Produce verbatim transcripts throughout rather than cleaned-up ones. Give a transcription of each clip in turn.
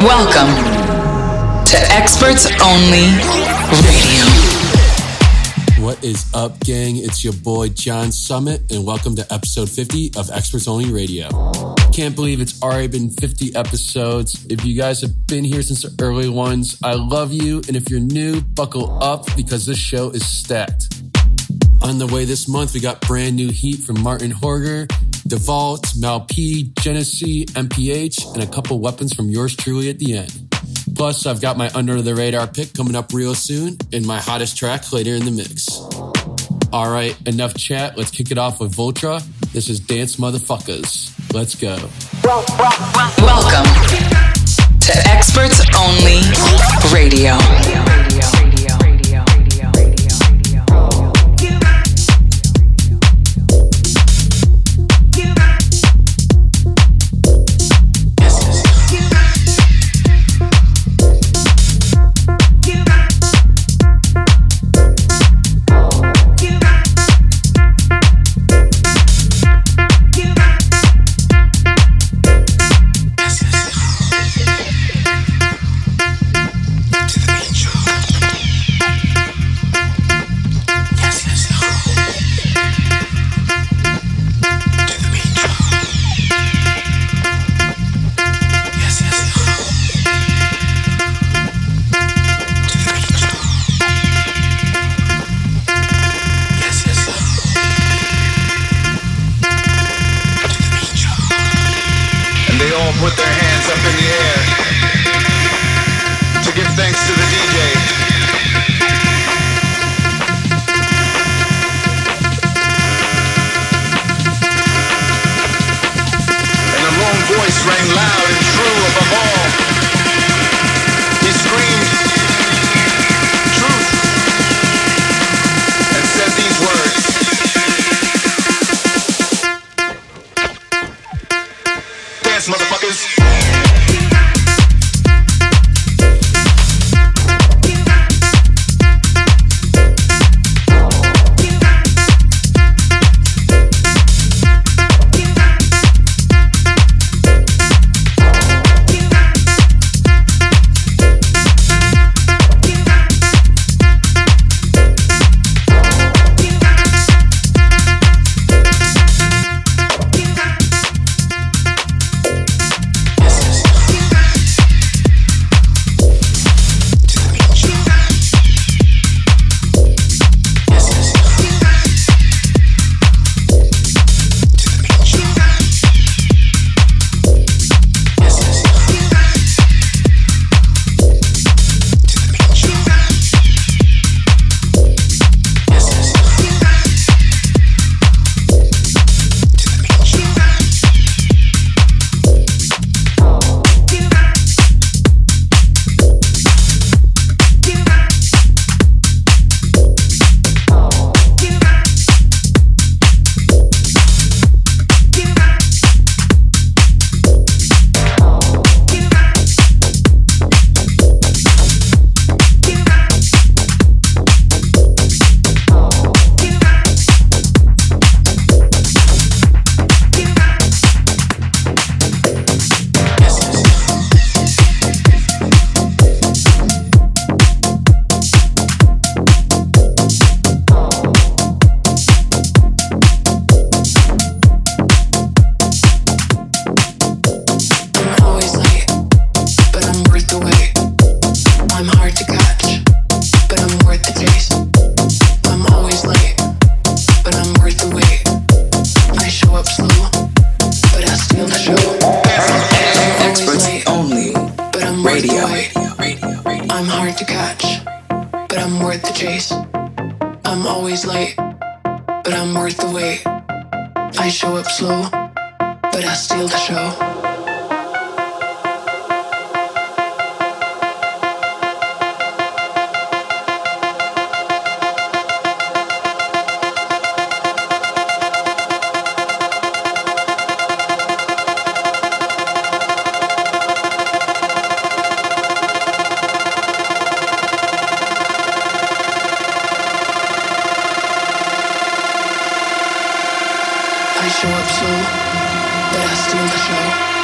Welcome to Experts Only Radio. What is up, gang? It's your boy John Summit, and welcome to episode fifty of Experts Only Radio. Can't believe it's already been fifty episodes. If you guys have been here since the early ones, I love you, and if you're new, buckle up because this show is stacked. On the way this month, we got brand new heat from Martin Horger, DeVault, Mal P, Genesee, M P H, and a couple weapons from yours truly at the end. Plus, I've got my under-the-radar pick coming up real soon, and my hottest track later in the mix. All right, enough chat. Let's kick it off with Voltra. This is Dance Motherfuckers. Let's go. Welcome to Experts Only Radio. Put their hands up in the air to give thanks to the D J. And a lone voice rang loud and true above all. He screamed truth and said these words. Motherfuckers. I show up slow, but I steal the show.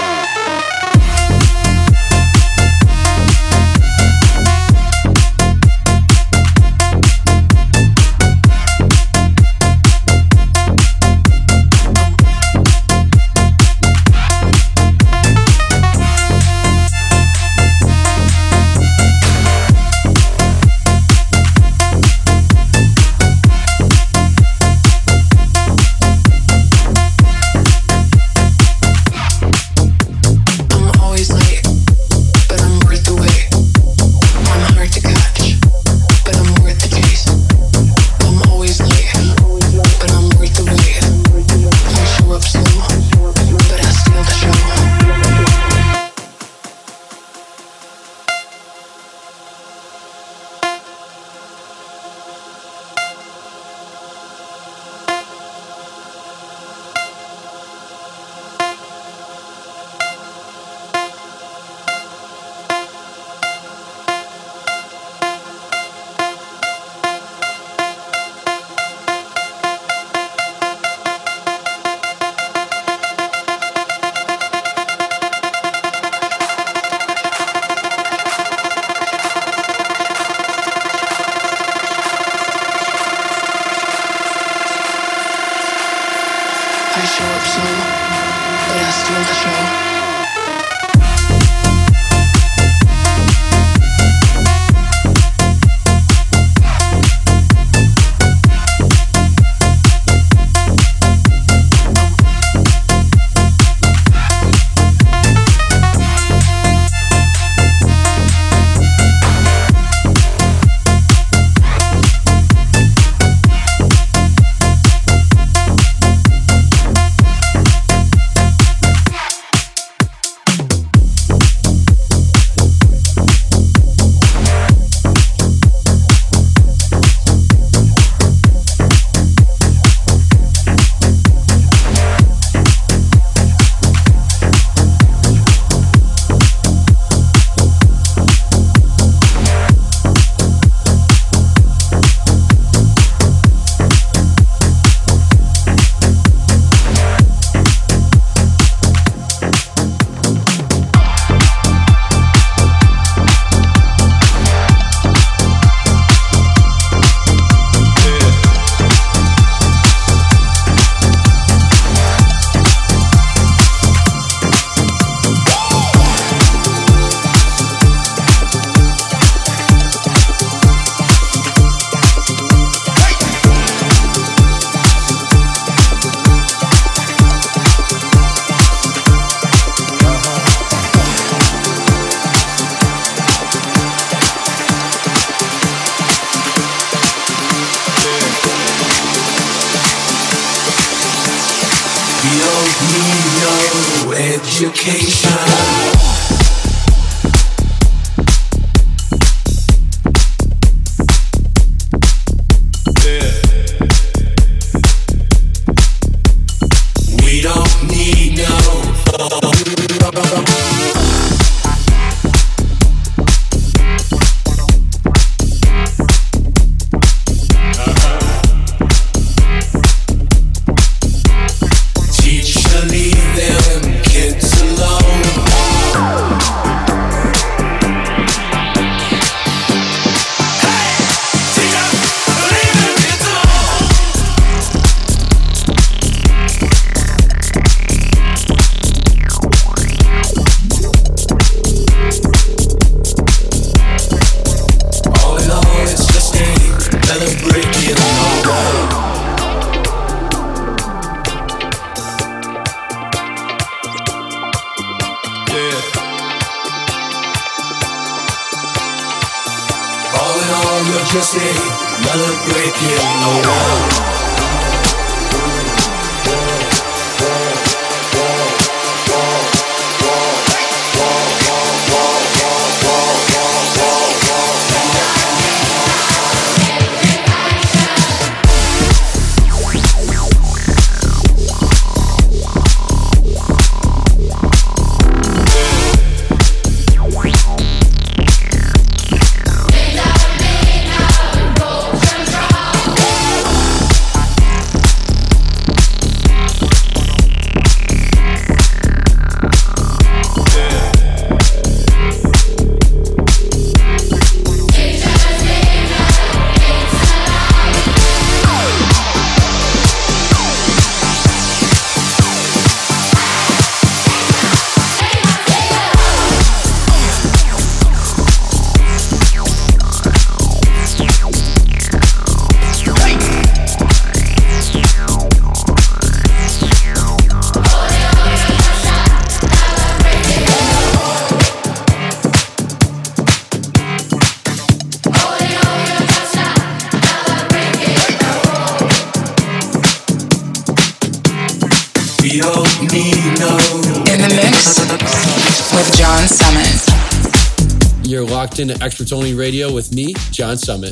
Into Experts Only Radio with me, John Summit.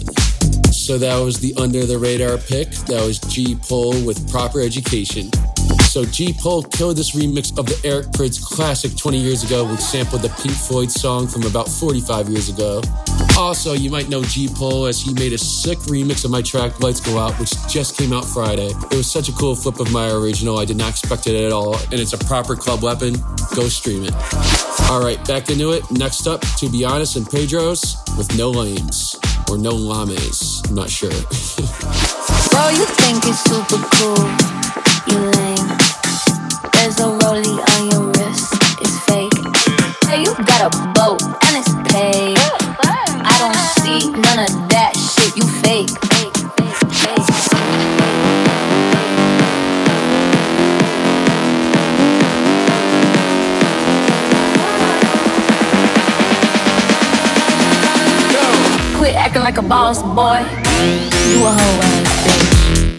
So that was the under the radar pick. That was G-Pole with Proper Education. So G-Pole killed this remix of the Eric Prydz classic twenty years ago, which sampled the Pink Floyd song from about forty-five years ago. Also, you might know G-Pole as he made a sick remix of my track Lights Go Out, which just came out Friday. It was such a cool flip of my original. I did not expect it at all, and it's a proper club weapon. Go stream it. All right, back into it. Next up, To Be Honest and Pedro's with No Lames. Or No Lames. I'm not sure. Bro, you think it's super cool. You lame. There's a rollie on your wrist. It's fake. Hey, you got a boat and it's paid. I don't see none of that shit. You fake. Fake, fake, fake. Quit acting like a boss, boy. You a hoe ass bitch.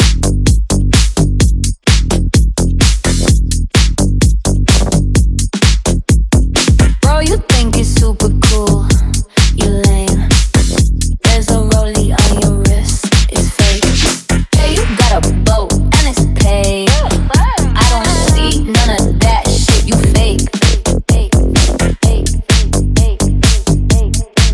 Bro, you think it's super cool. You lame. There's a rollie on your wrist. It's fake. Hey, you got a boat and it's paid. I don't see none of that shit. You fake. Fake, fake, fake, fake, fake,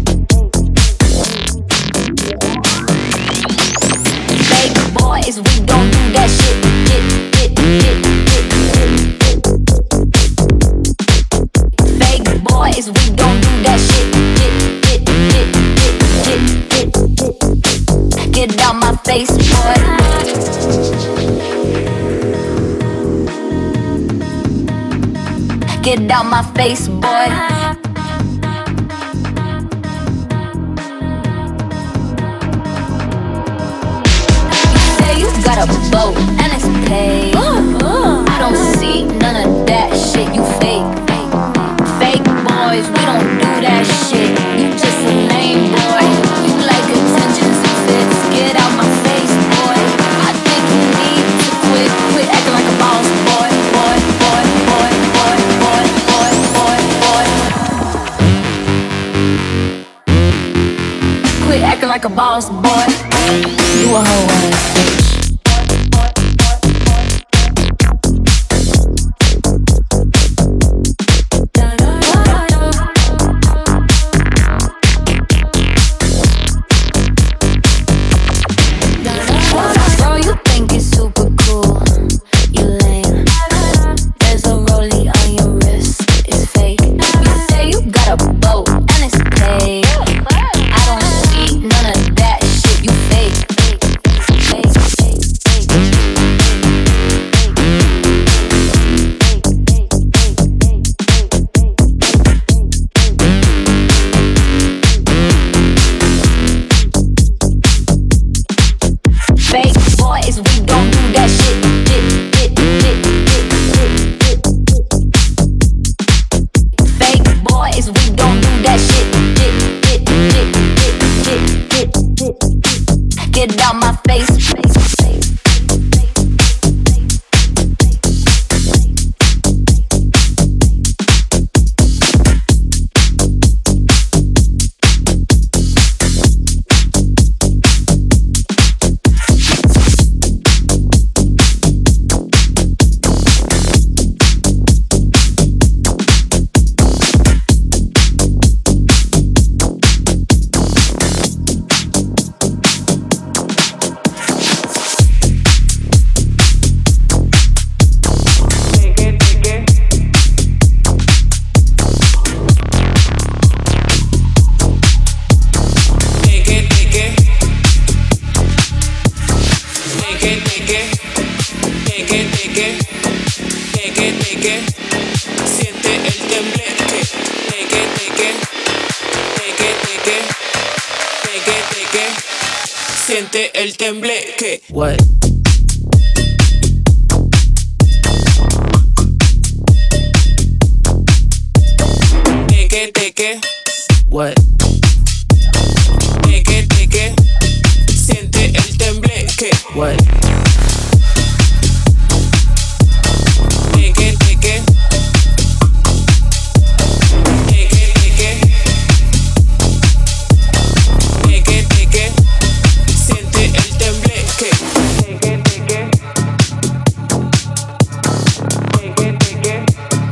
fake. Fake boys, we don't do that shit. Get, get, get, get, get. Fake boys, we don't do that shit. Get, get, get, get, get, get. Get out my face, boy. Get out my face, boy. You say you got a boat and it's paid. I don't see none of that shit. You fake. Fake boys, we don't do that shit. You just a lame boy. You like attention, so fits. Get out my face, boy. I think you need to quit. Quit acting like a boss, boy. Boy, boy, boy, boy, boy, boy. like a boss, boy. You a hoe ass bitch. El tembleque. What? Teque, teque. What? Teque, teque. Siente el tembleque. What? Teque, teque. Teque, teque. Teque, teque. Siente el tembleque. Teque, teque. Teque, teque.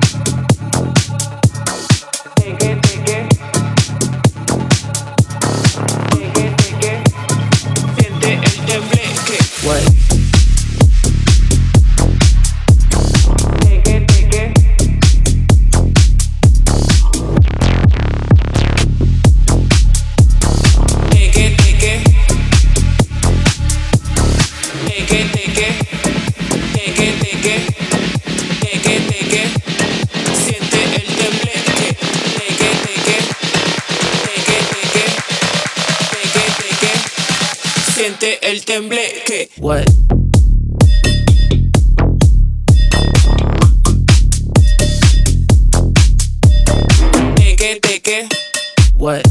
Teque, teque. Teque, teque. Siente el tembleque. What? Teque, teque. Teque, teque. Teque, teque. Teque, teque. Teque, teque. Siente el tembleque. Teque, teque. Teque, teque. Teque, teque. Siente el tembleque. What? Teque, teque. What?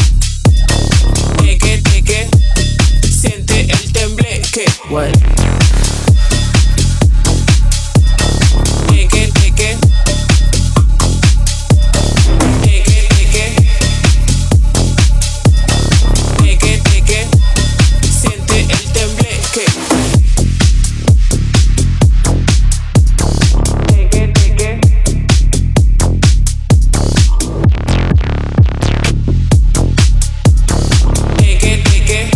Teque, teque. Siente el tembleque. What? Teque, teque. Teque, teque. Teque, teque. Siente el tembleque. Teque, teque. Teque, teque.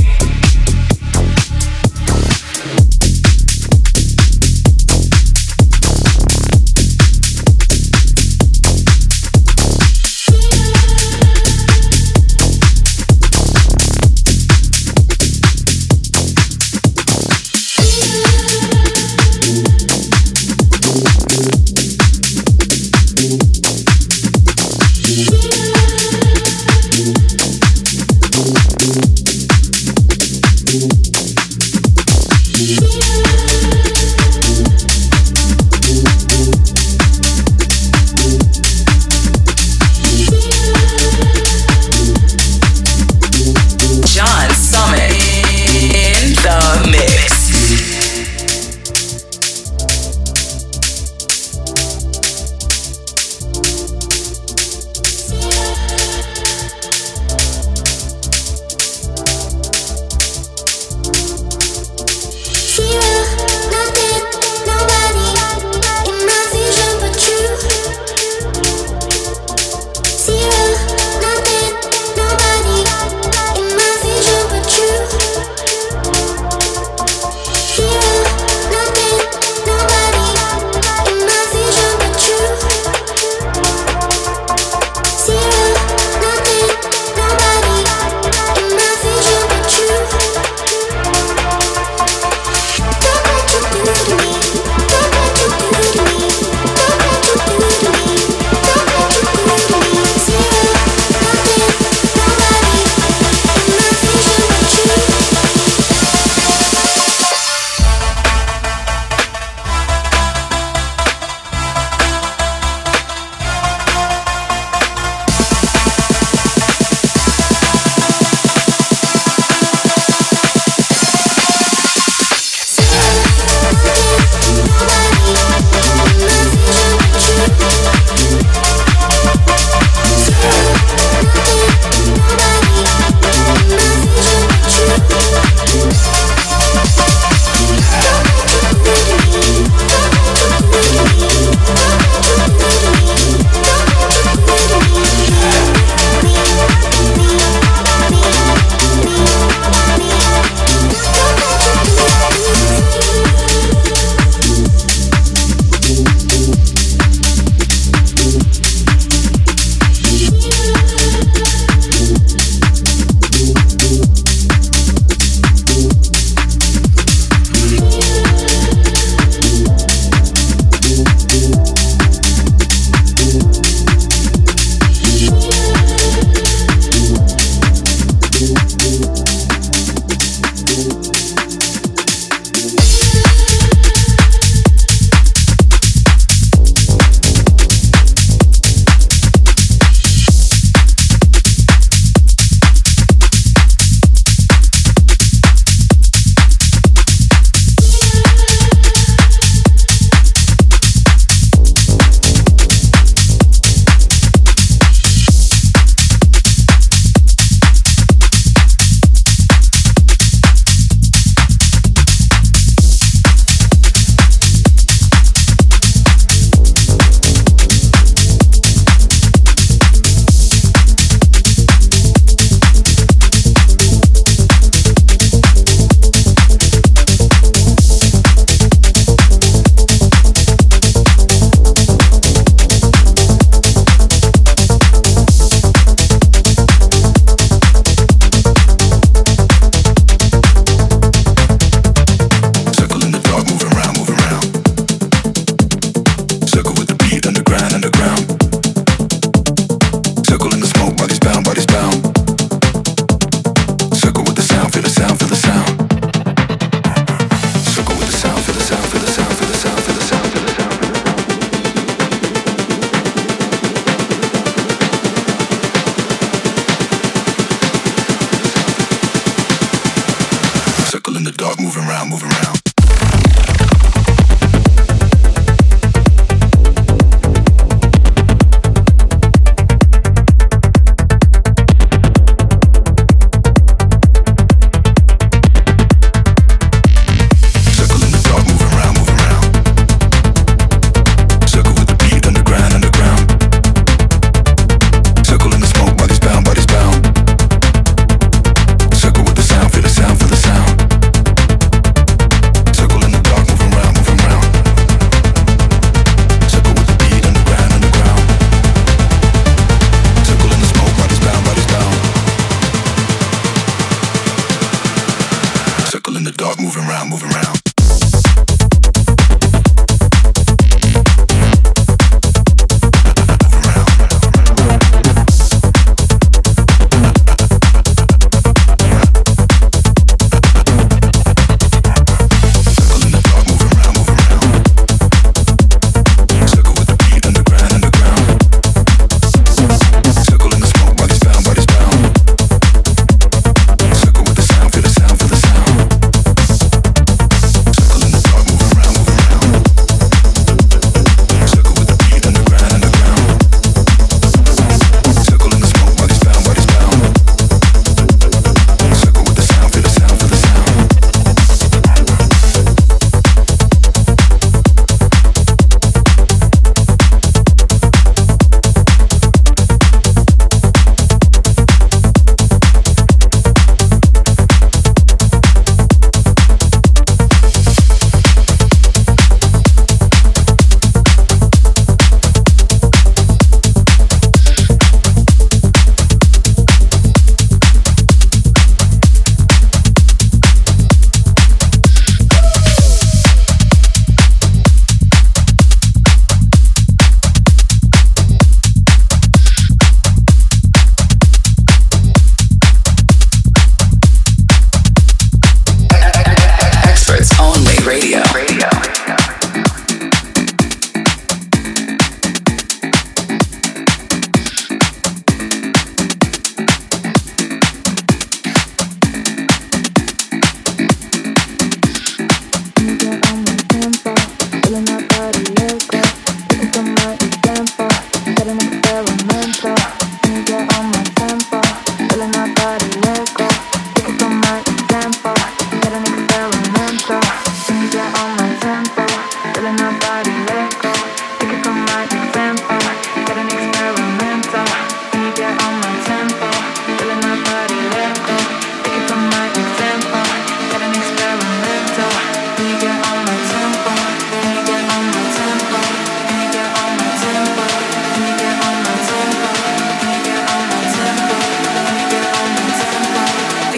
John Summit in the mix.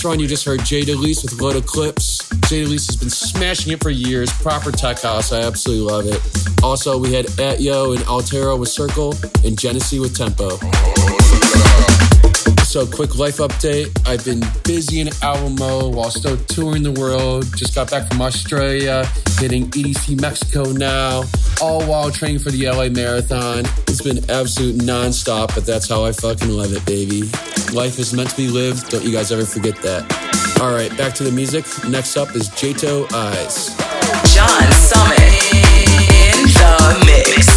last run, you just heard Jay DeLise with Load of Clips. Jay DeLise has been smashing it for years. Proper tech house. I absolutely love it. Also, we had Atyo and Altero with Circle and Genesee with Tempo. So, quick life update. I've been busy in album mode while still touring the world. Just got back from Australia, hitting E D C Mexico now, all while training for the L A Marathon. It's been absolute nonstop, but that's how I fucking love it, baby. Life is meant to be lived. Don't you guys ever forget that. All right, back to the music. Next up is Jato Eyes. John Summit in the mix.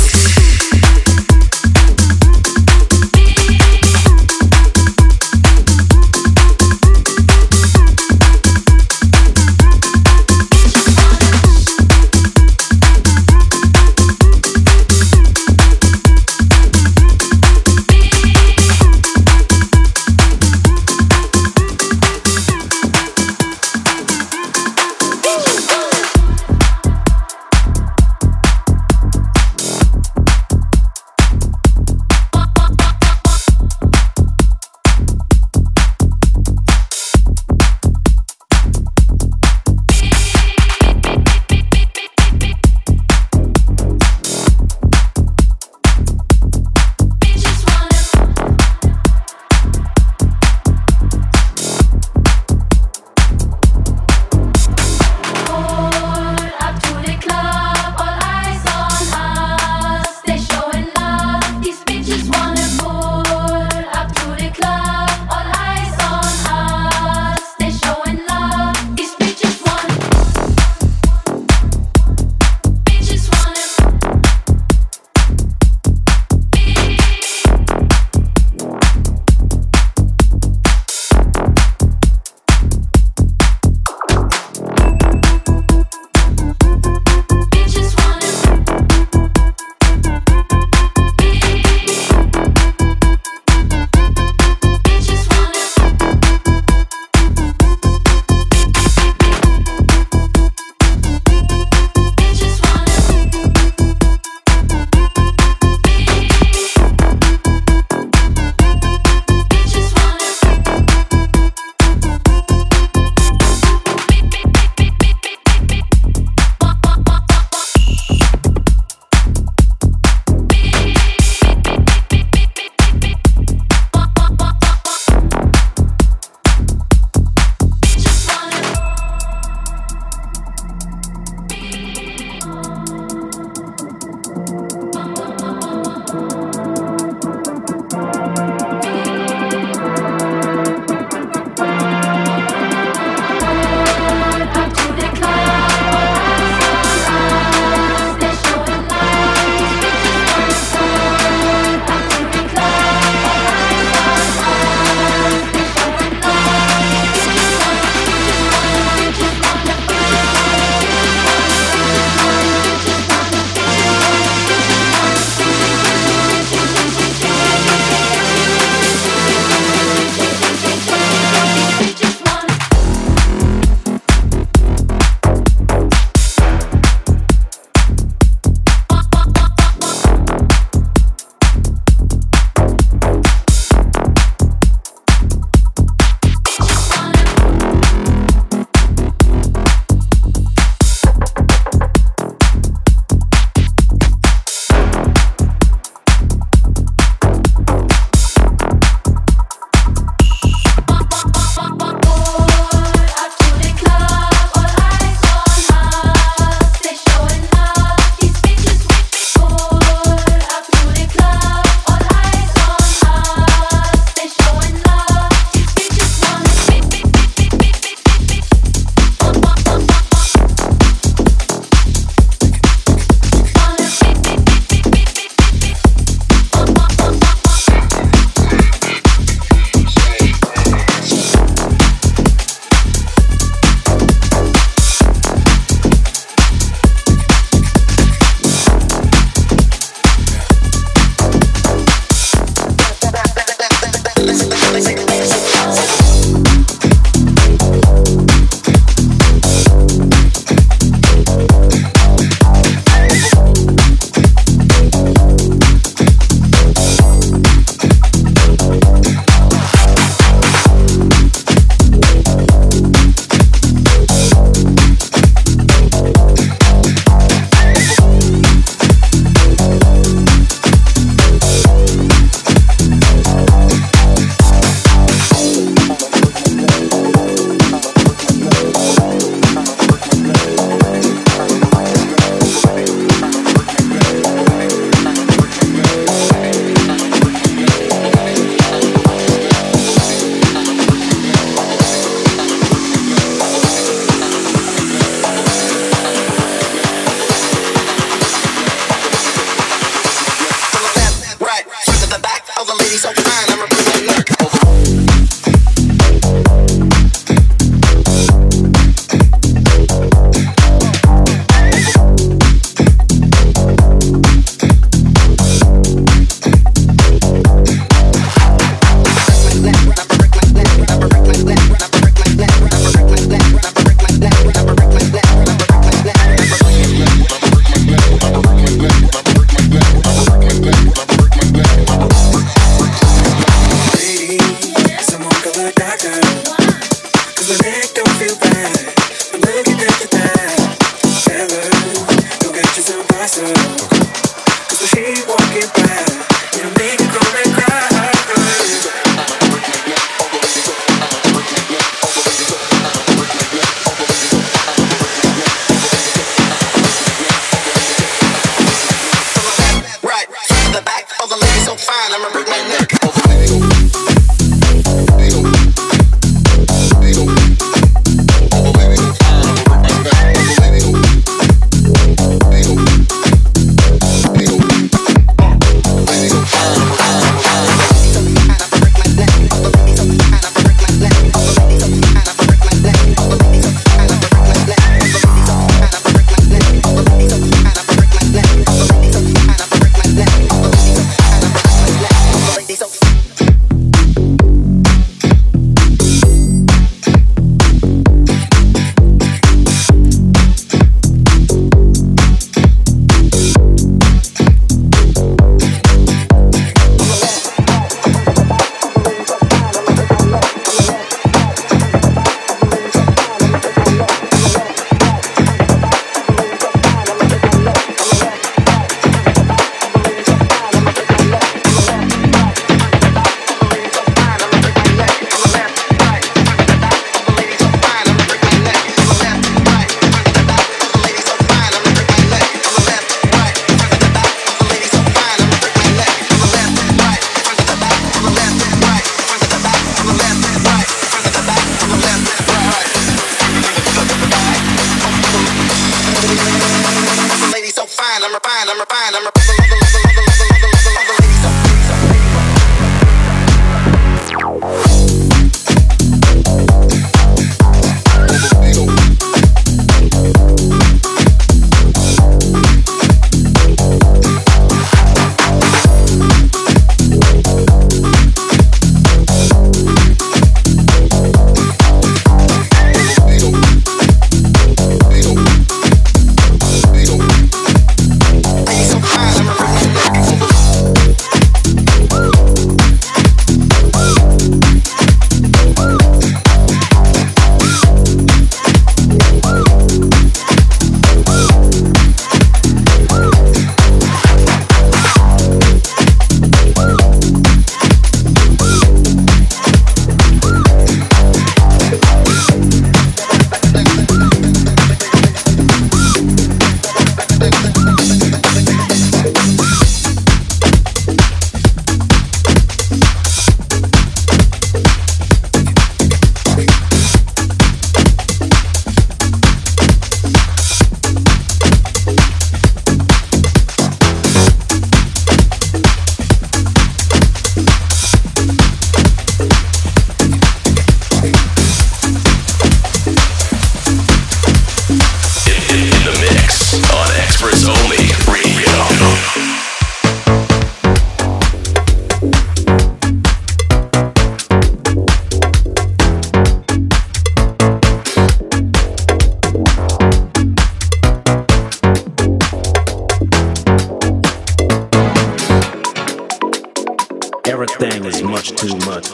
Everything is much too much.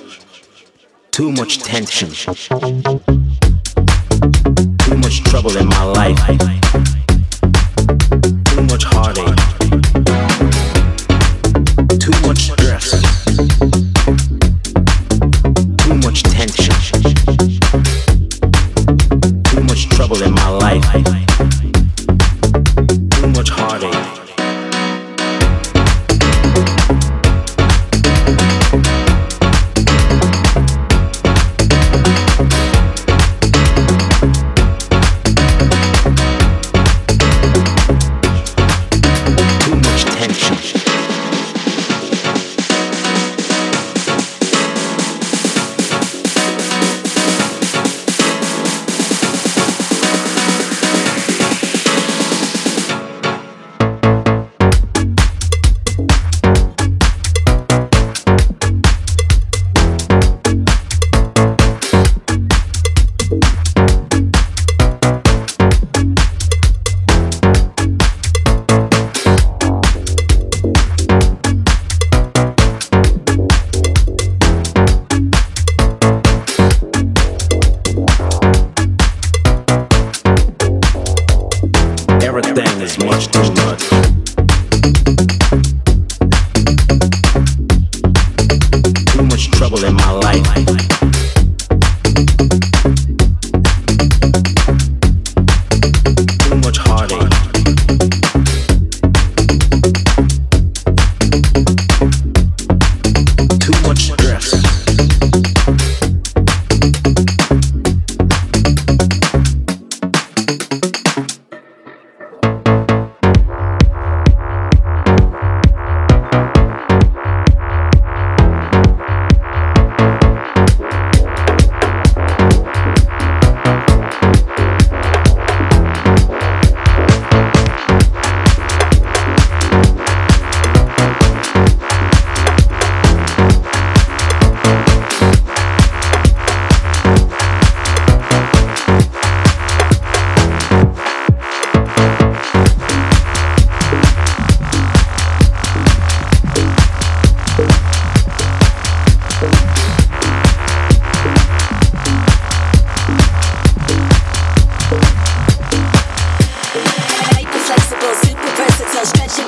Too much tension. Too much trouble in my life. Too much heartache. Too much stress. Too much tension. Too much trouble in my life. Too much heartache.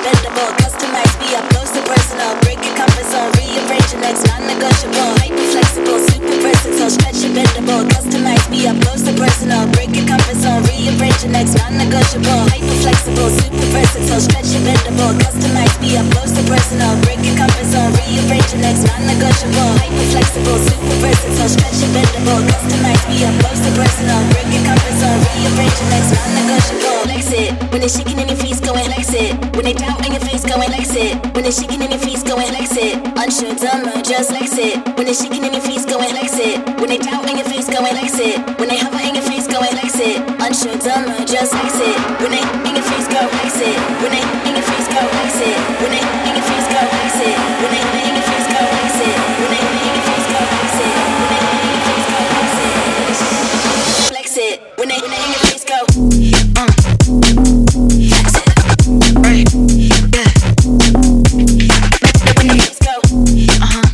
bendable, customized, be up close to personal. Break your comfort zone, rearrange your legs, non-negotiable. Hyper flexible, super versatile, stretch your bendable, customized, be up close to personal. Break your comfort zone, rearrange your legs, non-negotiable. Hyper flexible, super versatile, stretch your bendable, customized, be up close to personal. Break your comfort zone, rearrange your legs, non-negotiable. Hyper flexible, super versatile, stretch your bendable, customized, be up close to personal. Break your comfort zone, rearrange your legs, non-negotiable. Flex it when they're shaking in your feet, go and flex it. When they doubt in your face, go and flex it. When they're shaking in your feet, go and flex it. Unsure, dumber, just flex it. When they're shaking in your feet, go and flex it. When they doubt in your face, go and flex it. When they hover in your face, go and flex it. Unsure, dumber, just flex it. When they in your face, go flex it. When they in your face, go flex it. When they in your face, go flex it. When they in your face, go flex it. When they in your face, go flex it. When they in your face, go flex it. Flex it. When they in your face, go. Uh. Right. Yeah. When the face go. Uh huh.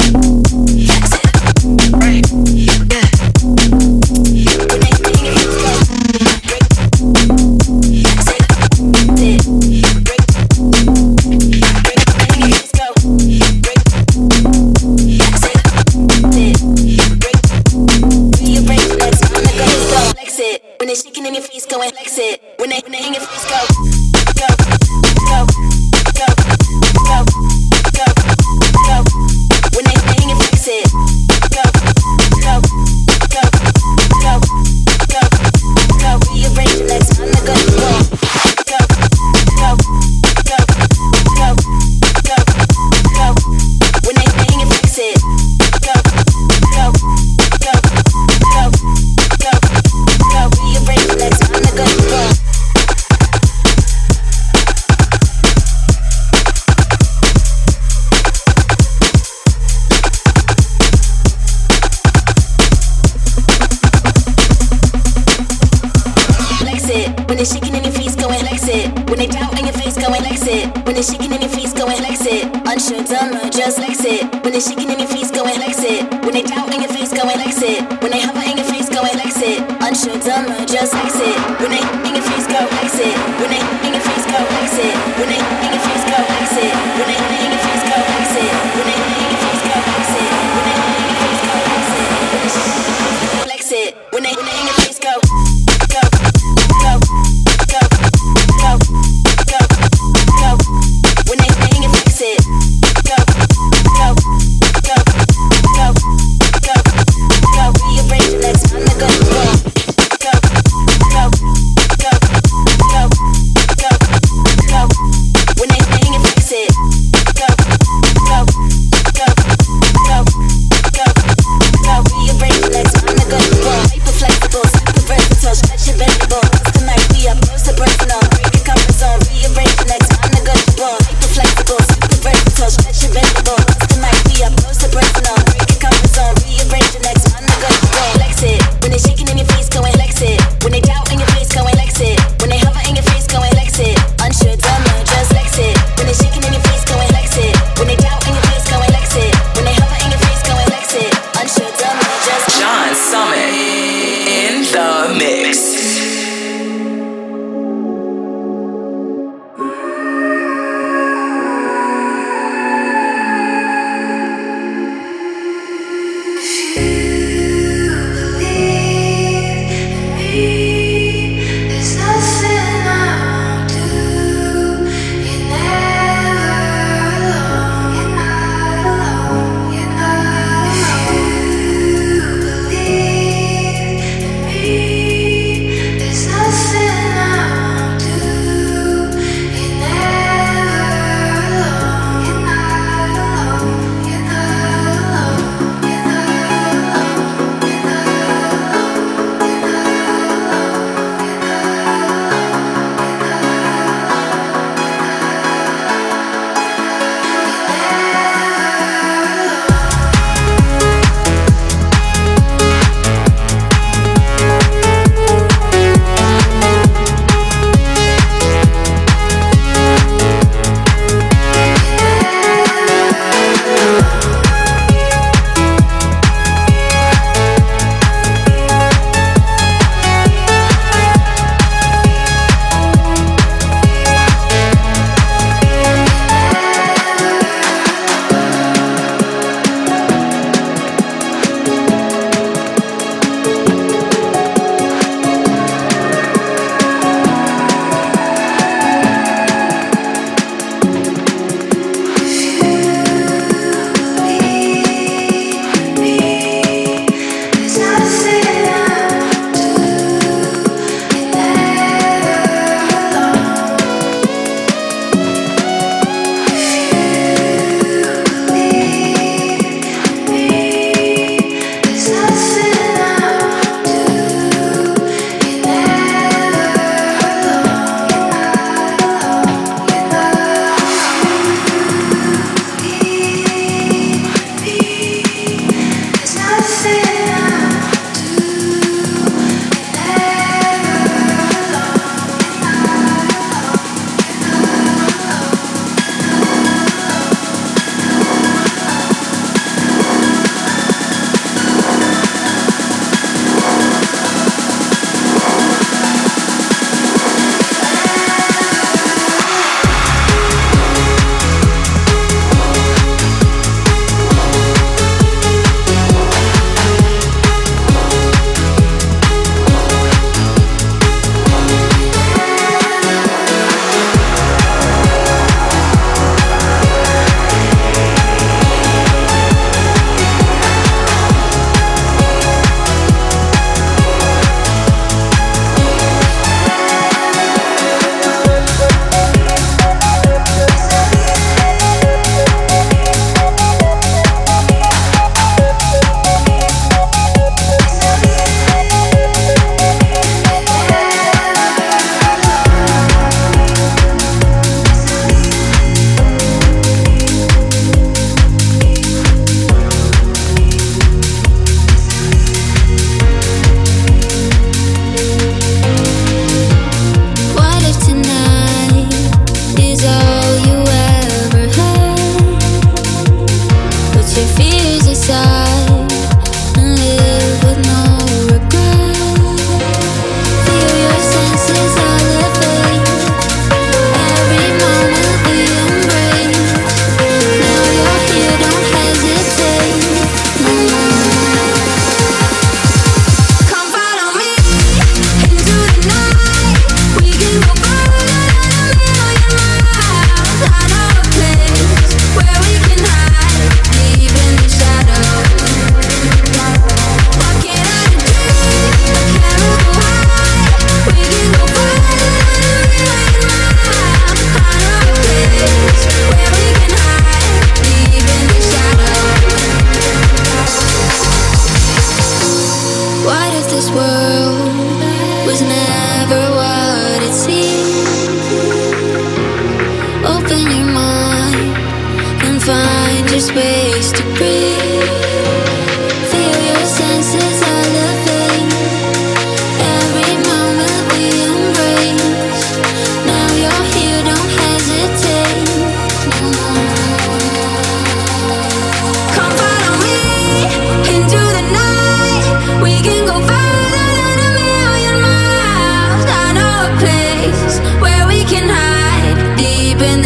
Right. Yeah. When they in your face go. Break. Say it. Break. Break. When your face go. Break. Say it. Break. Rearrange your legs. I'm gonna go. Flex it. When they're shaking in your face, go and flex it. When they when they in your face, go. Go. Go. Go. Go. Go. Go. When they when they in your face, it. Go. Go. Go. Go. Go. Go. Rearrange your legs. I'm gonna go. Go. Go. Go. Go. Go. Go. When they when they in your face, it. Go. Go. Go. Go. Go. Go. Rearrange your legs. I'm gonna go. When they're shaking in your feet, go and flex it. When they doubt in your face, go and flex it. When they're shaking in your feet, go and flex it. Unsure, dumber, just flex it. When they're shaking in your feet, go and flex it. When they doubt in your face, go and flex it. When they hover in your face, go and flex it. Unsure, dumber, just flex it. When they in your face, go flex it. When they in your face, go flex it. When they in your face, go flex it. When they in your face, go flex it. When they in your face, go flex it. When they in your face, go flex it. Flex it. When they when they in your face, go. Go. Go. Go. Go. Go. Go. When they when you fix it. Go. Go. Go. Go. Go. Go. Rearrange your legs. I'm gonna go. Go. Go.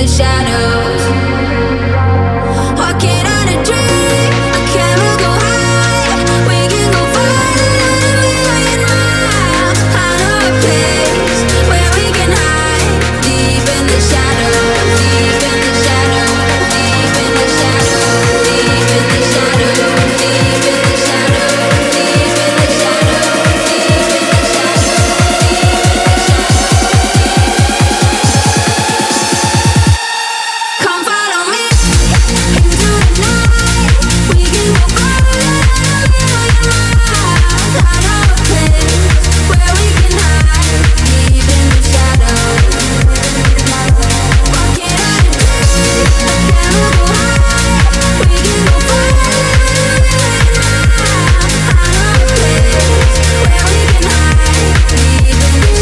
the shadows. Walking on a dream, a camera go high. We can go far, a million miles. I know a place where we can hide, deep in the shadows, deep in the shadows, deep in the shadows, deep in the shadows, deep in the shadows, deep in the shadows, deep in the shadows. Come follow me into the night. We can go far, a million miles. I know a place where we can hide, deep in the shadows. Walking on a dream, a camera go high. We can go far, a million miles. I know a place where we can hide, deep in the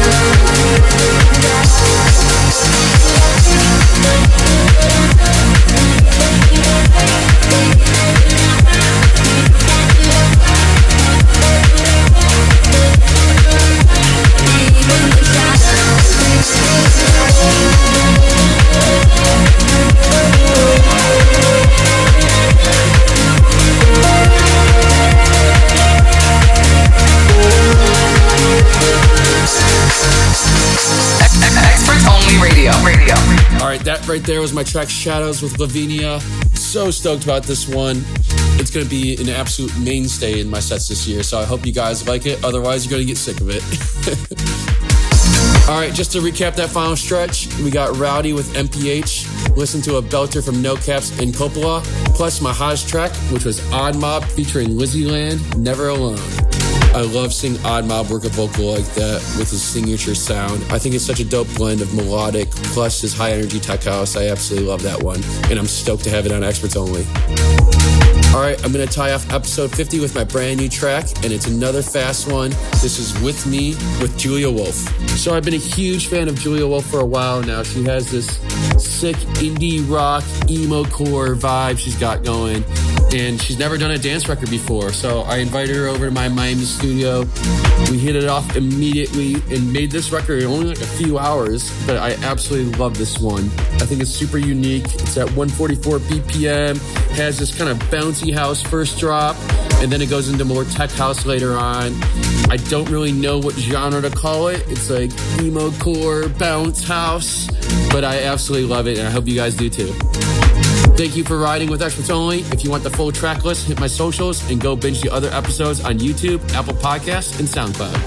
Experts Only Radio. Radio. All right, that right there was my track Shadows with Lavinia. So stoked about this one. It's going to be an absolute mainstay in my sets this year, so I hope you guys like it. Otherwise, you're going to get sick of it. All right, just to recap that final stretch, we got Rowdy with M P H, listen to a belter from No Caps and Coppola, plus my hottest track, which was Odd Mob featuring Lizzie Land, Never Alone. I love seeing Odd Mob work a vocal like that with his signature sound. I think it's such a dope blend of melodic plus his high energy tech house. I absolutely love that one, and I'm stoked to have it on Experts Only. All right, I'm going to tie off episode fifty with my brand new track, and it's another fast one. This is With Me with Julia Wolf. So I've been a huge fan of Julia Wolf for a while now. She has this sick indie rock, emo core vibe she's got going, and she's never done a dance record before. So I invited her over to my Miami studio. We hit it off immediately and made this record in only like a few hours, but I absolutely love this one. I think it's super unique. It's at one forty-four B P M, has this kind of bouncy house first drop, and then it goes into more tech house later on. I don't really know what genre to call it. It's like emo core, bounce house, but I absolutely love it, and I hope you guys do too. Thank you for riding with Experts Only. If you want the full track list, hit my socials and go binge the other episodes on YouTube, Apple Podcasts, and SoundCloud.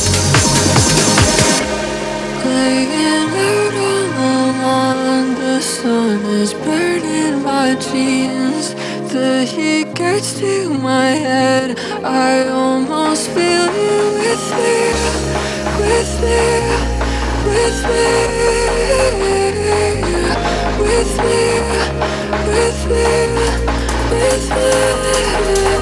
Laying out on the lawn, the sun is burning my jeans. The heat gets to my head, I almost feel you with me, with me, with me, with me, with me, with me.